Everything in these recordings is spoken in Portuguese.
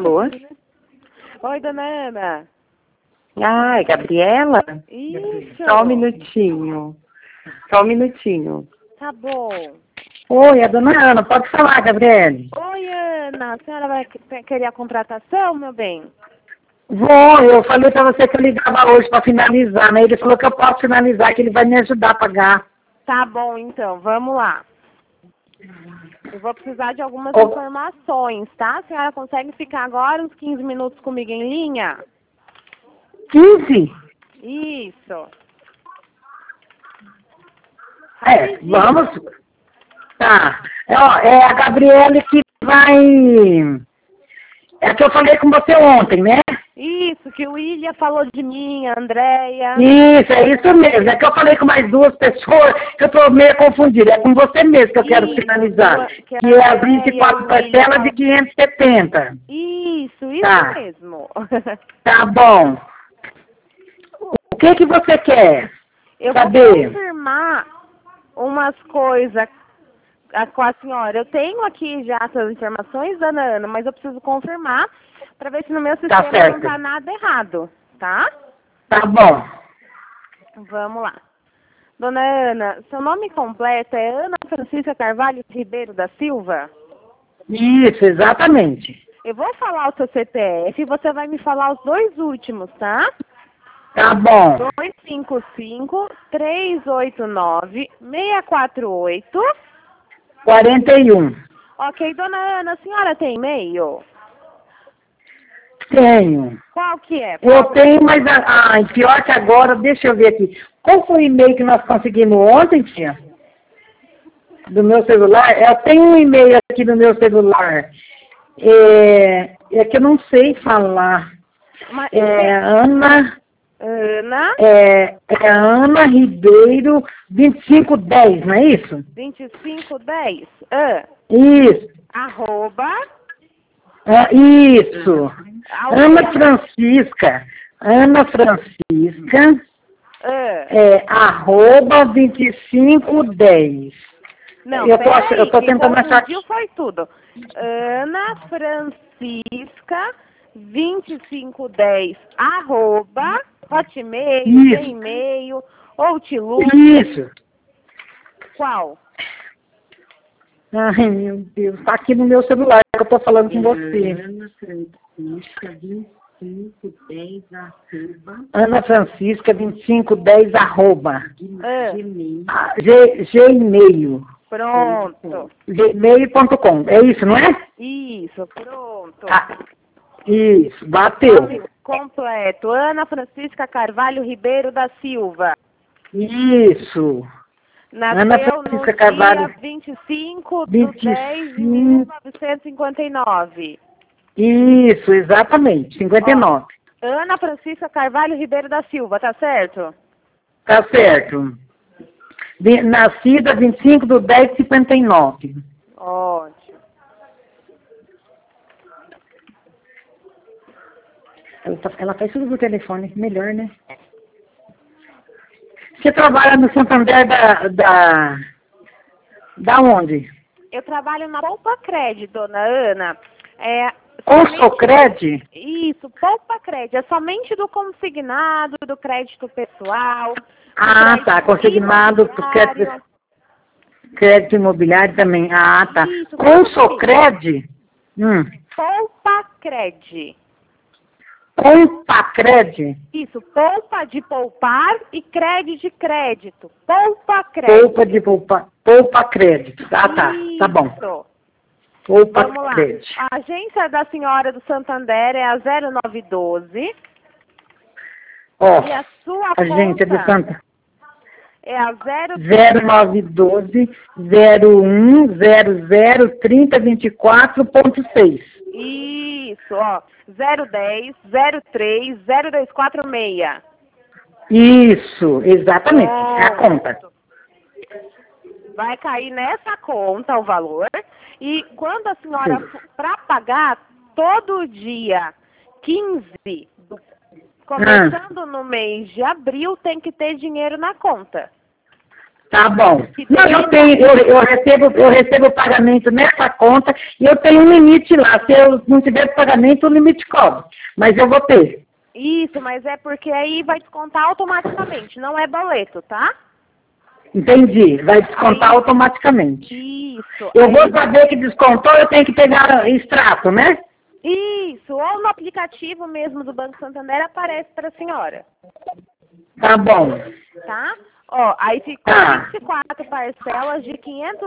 Alô? Oi, dona Ana. Ai, Gabriela? Isso. Só um minutinho. Só um minutinho. Tá bom. Oi, a dona Ana, pode falar, Gabriele? Oi, Ana. A senhora vai querer a contratação, meu bem? Vou, eu falei pra você que eu ligava hoje pra finalizar, né? Ele falou que eu posso finalizar, que ele vai me ajudar a pagar. Tá bom, então. Vamos lá. Eu vou precisar de algumas Ô. informações, tá? A senhora consegue ficar agora uns 15 minutos comigo em linha? 15? Isso. Vamos. Tá. Ó, é a Gabriele que vai... É que eu falei com você ontem, né? Isso, que o William falou de mim, a Andréia. Isso, é isso mesmo. É que eu falei com mais duas pessoas, que eu tô meio confundida. É com você mesmo que eu quero Isso, finalizar. que Que é a Andréia 24 e o parcelas William de 570. Isso Tá. mesmo. Tá bom. O que que você quer Eu vou saber? confirmar umas coisas com a senhora. Eu tenho aqui já essas informações, dona Ana, mas eu preciso confirmar para ver se no meu sistema certo. não tá nada errado, tá? Tá bom. Vamos lá. Dona Ana, seu nome completo é Ana Francisca Carvalho Ribeiro da Silva? Isso, exatamente. Eu vou falar o seu CPF e você vai me falar os dois últimos, tá? Tá bom. 255-389-648. 41. Ok, dona Ana, a senhora tem e-mail? Tenho. Qual que é? Eu tenho, mas pior que agora, deixa eu ver aqui. Qual foi o e-mail que nós conseguimos ontem, tia? Do meu celular? Eu tenho um e-mail aqui no meu celular. É que eu não sei falar. Mas, Ana Ribeiro 2510, não é isso? 2510. Isso. Arroba. Isso. Ana Francisca. Arroba 2510. Não, eu tô tentando achar. Confundiu foi tudo. Ana Francisca 2510 arroba hotmail, gmail, outlook. Isso. Qual? Ai, meu Deus. Tá aqui no meu celular que eu tô falando com você. Ana Francisca 2510 arroba. Ana Francisca 2510 arroba. Gmail. Gmail. Pronto. Gmail.com. É isso, não é? Isso, pronto. Isso, bateu. Nome completo. Ana Francisca Carvalho Ribeiro da Silva. Isso. Nasceu Ana Francisca no Carvalho. dia 25 de 10 de 1959. Isso, exatamente, 59. Ana Francisca Carvalho Ribeiro da Silva, tá certo? Tá certo. Nascida 25 de 10 de 59. Ótimo. Ela faz tudo por telefone, melhor, né? Você trabalha no Santander da onde? Eu trabalho na Poupa Cred, dona Ana. Socred? Isso, Poupa Cred. É somente do consignado, do crédito pessoal. Tá. Consignado por crédito imobiliário também. Tá. Isso, Socred? Poupa Cred. Poupa Cred? Isso, poupa de poupar e crédito de crédito. Poupa Cred. Poupa de poupar. Poupa crédito. Tá Isso. bom. Poupa Vamos lá. Cred. A agência da senhora do Santander é a 0912. Ó, E a sua agência do conta Santander. é a 0912 0100 3024.6. Isso, ó. 010 03 0246. Isso, exatamente. É a conta. Vai cair nessa conta o valor. E quando a senhora, para pagar todo dia 15, começando no mês de abril, tem que ter dinheiro na conta. Tá bom. Que Não, eu recebo o pagamento nessa conta e eu tenho um limite lá. Se eu não tiver pagamento, o limite cobre. Mas eu vou ter. Isso, mas é porque aí vai descontar automaticamente, não é boleto, tá? Entendi. Vai descontar Aí- automaticamente. Isso. Eu aí- vou saber que descontou, eu tenho que pegar extrato, né? Isso, ou no aplicativo mesmo do Banco Santander aparece para a senhora, Tá bom. tá? Ó, aí ficou Tá. 24 parcelas de R$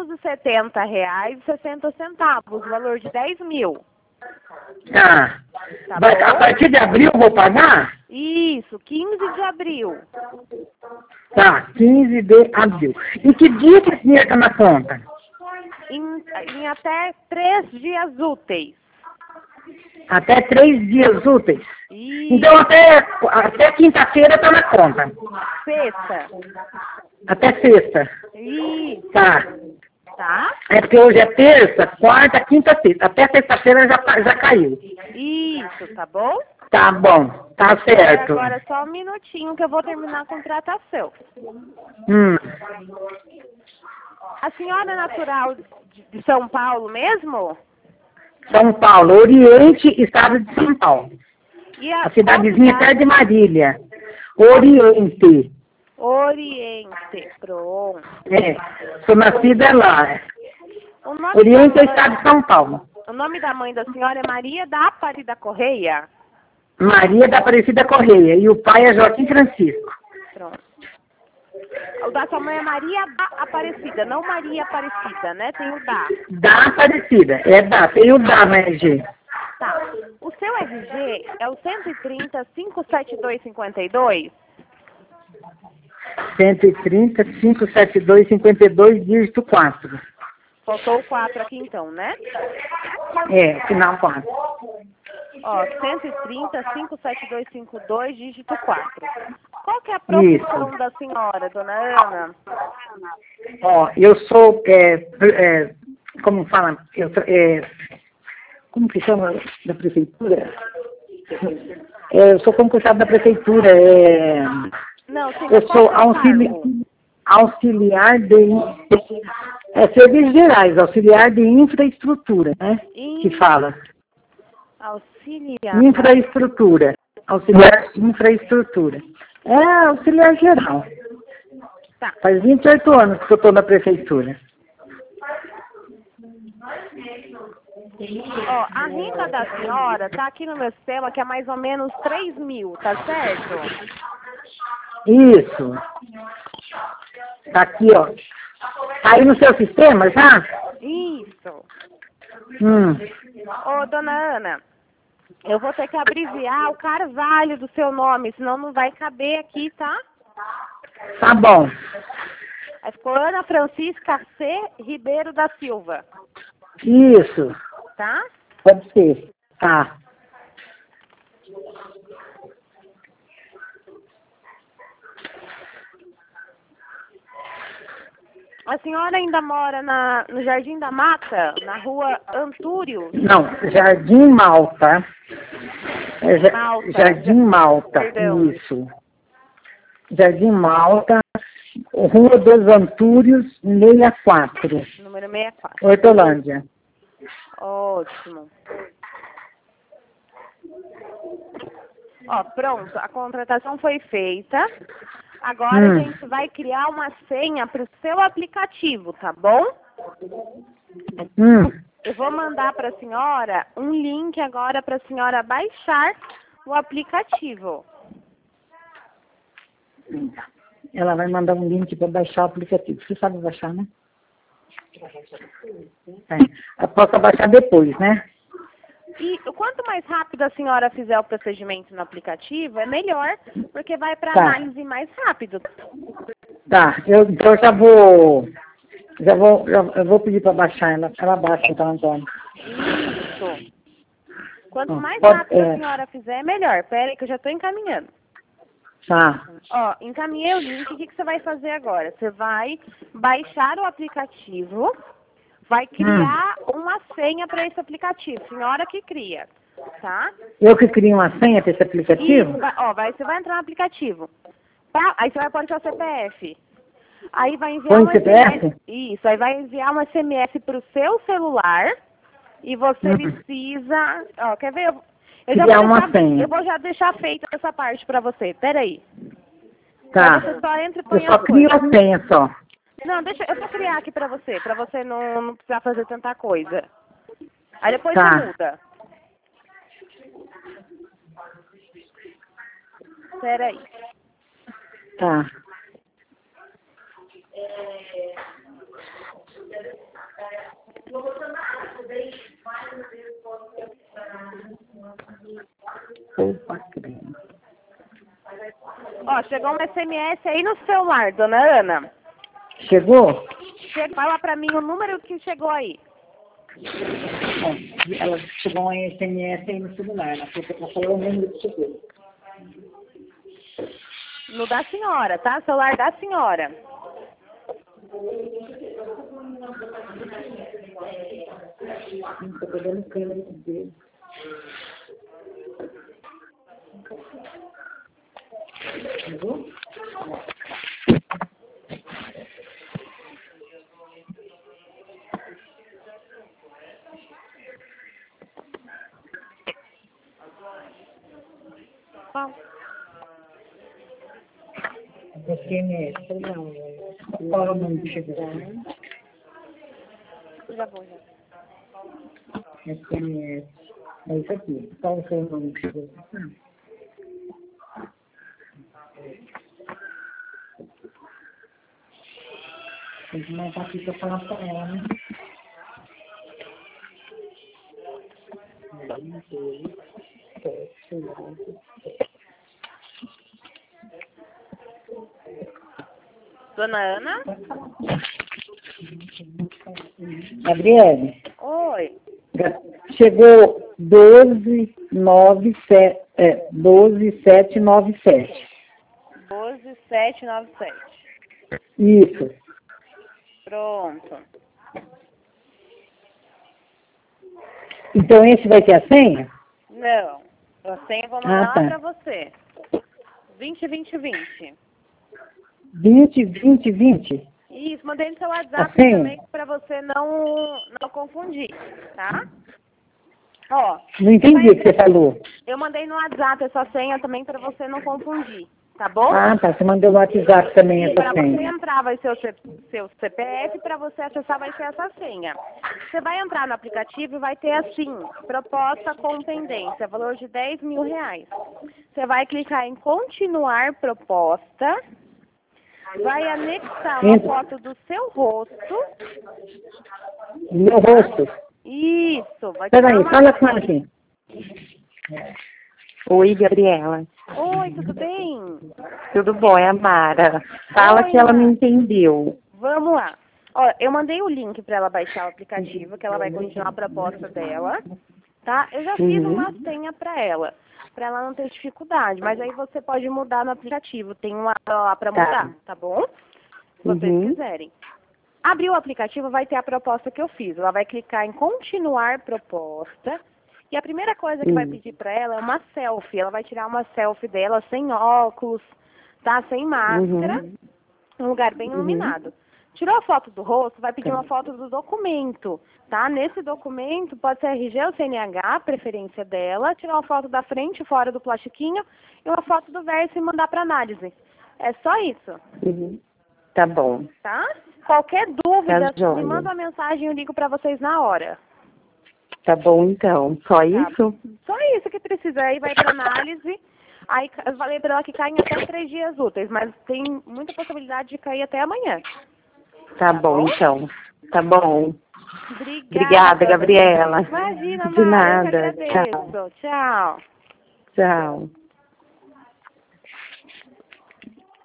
570,60, valor de 10 mil. Tá. Tá Vai, bom? a partir de abril eu vou pagar? Isso, 15 de abril. Tá, 15 de abril. E que dia que esse dinheiro tá na conta? Em até 3 dias úteis. Até 3 dias úteis? E Então até quinta-feira tá na conta. sexta. Até sexta. Isso, Tá. tá? É porque hoje é terça, quarta, quinta, sexta. Até sexta-feira já caiu. Isso, tá bom? Tá bom, tá certo. Agora só um minutinho que eu vou terminar a contratação. Hum. A senhora é natural de São Paulo mesmo? São Paulo, Oriente, estado de São Paulo. E A cidadezinha qual cidade? perto de Marília. Oriente. Oriente, pronto. É, sou nascida lá. O nome, Oriente é da estado mãe, de São Paulo. o nome da mãe da senhora é Maria da Aparecida Correia? Maria da Aparecida Correia. E o pai é Joaquim Francisco. Pronto. O da sua mãe é Maria da Aparecida, não Maria Aparecida, né? Tem o da. Da Aparecida. Tem o da no RG. Tá. O seu RG é o 130-572-52? 130, 572, 52, dígito 4. Faltou o 4 aqui então, né? É, final 4. Ó, 130-572-52, dígito 4. Qual que é a profissão Isso. da senhora, dona Ana? Ó, eu sou, como fala, como que chama da prefeitura? Eu sou concursado da prefeitura. Não, sim, Eu mas sou qual que é o cargo? auxiliar de serviços gerais, auxiliar de infraestrutura, né? Que fala. Auxiliar. Infraestrutura. Auxiliar de infraestrutura. É auxiliar geral. Tá. Faz 28 anos que eu estou na prefeitura. Ó, a renda da senhora tá aqui no meu sistema que é mais ou menos 3 mil, tá certo? Isso. Tá aqui, ó. Tá aí no seu sistema já? Isso. Hum. Ô, dona Ana, eu vou ter que abreviar o Carvalho do seu nome, senão não vai caber aqui, tá? Tá bom. Aí ficou Ana Francisca C. Ribeiro da Silva, Isso. tá? Pode ser. Tá. A senhora ainda mora no Jardim da Mata, na rua Antúrio? Não, Jardim Malta. Malta. Jardim Malta. Perdão. Isso. Jardim Malta, Rua dos Antúrios, 64. Número 64. Hortolândia. Ótimo. Ó, pronto, a contratação foi feita. Agora a gente vai criar uma senha para o seu aplicativo, tá bom? Eu vou mandar para a senhora um link agora para a senhora baixar o aplicativo. Ela vai mandar um link para baixar o aplicativo. Você sabe baixar, né? Eu posso baixar depois, né? E quanto mais rápido a senhora fizer o procedimento no aplicativo, é melhor, porque vai para Tá. análise mais rápido. Tá, então eu vou pedir para baixar ela baixa então, Antônio. Isso. Quanto mais Pode- rápido a senhora fizer, é melhor. Pera aí que eu já estou encaminhando. Tá, Ó, encaminhei o link. O que você vai fazer agora? Você vai baixar o aplicativo, vai criar uma senha para esse aplicativo. Senhora que cria, tá? eu que crio uma senha para esse aplicativo? Isso, você vai entrar no aplicativo. Aí você vai pôr o seu CPF. Aí vai enviar Põe uma CPF? Isso, aí vai enviar uma SMS para o seu celular e você precisa... Ó, quer ver? Criar uma senha. Eu vou já deixar feita essa parte para você. Peraí. Tá. Aí você só entra e Eu põe só as crio coisas. a senha só. Não, eu vou criar aqui pra você não precisar fazer tanta coisa. Aí depois Tá. você muda. Peraí. Tá. Opa, creme. Ó, chegou um SMS aí no celular, dona Ana. Chegou? Fala pra mim o número que chegou aí. Ó, ela chegou um SMS aí no celular. Ela falou o número que chegou. No da senhora, tá? Celular da senhora. Tô pegando câmera dele. Chegou? Qual? SMS, não. Qual é o número que chegou? Já vou, já. SMS. É isso aqui. Qual foi o número que chegou? Tem que marcar aqui pra falar pra ela, né? 1, 2, 7, 9. Dona Ana? Gabriele, Oi. chegou 12797. 12797. Isso. Pronto. Então esse vai ter a senha? Não. A senha eu vou mandar tá. lá pra você. 202020. 2020. Isso, mandei no seu WhatsApp senha? também pra você não confundir, tá? Ó. Não entendi o que você falou. Eu mandei no WhatsApp essa senha também pra você não confundir, tá bom? Ah, tá. Você mandou no WhatsApp também essa Para você senha. entrar vai ser o seu CPF, para você acessar vai ser essa senha. Você vai entrar no aplicativo e vai ter assim, proposta com pendência, valor de R$10.000. Você vai clicar em continuar proposta, vai anexar uma foto do seu rosto. Meu rosto. Isso, vai Peraí, fala com ela aqui. Oi, Gabriela. Oi, tudo bem? Tudo bom? É a Mara. Fala Oi, que ela Mara. não entendeu. Vamos lá. Ó, eu mandei o link para ela baixar o aplicativo, que ela vai continuar a proposta dela, tá? Eu já fiz uma senha para ela não ter dificuldade, mas aí você pode mudar no aplicativo, tem uma lá para mudar, tá bom? Se vocês quiserem. Abrir o aplicativo, vai ter a proposta que eu fiz. Ela vai clicar em continuar proposta. E a primeira coisa que vai pedir para ela é uma selfie. Ela vai tirar uma selfie dela sem óculos, tá? Sem máscara, um lugar bem iluminado. Tirou a foto do rosto, vai pedir uma foto do documento, tá? Nesse documento pode ser RG ou CNH, preferência dela. Tirar uma foto da frente, fora do plastiquinho, e uma foto do verso e mandar para análise. É só isso. Tá bom. Tá? Qualquer dúvida, Tá joia. me manda uma mensagem e eu ligo para vocês na hora. Tá bom, então. Só isso? Só isso que precisa. Aí vai para análise. Aí eu falei para ela que cai em até 3 dias úteis, mas tem muita possibilidade de cair até amanhã. Tá bom, então. Tá bom. Obrigada, Gabriela. Imagina, De Mara, eu que nada. agradeço. Tchau. Tchau.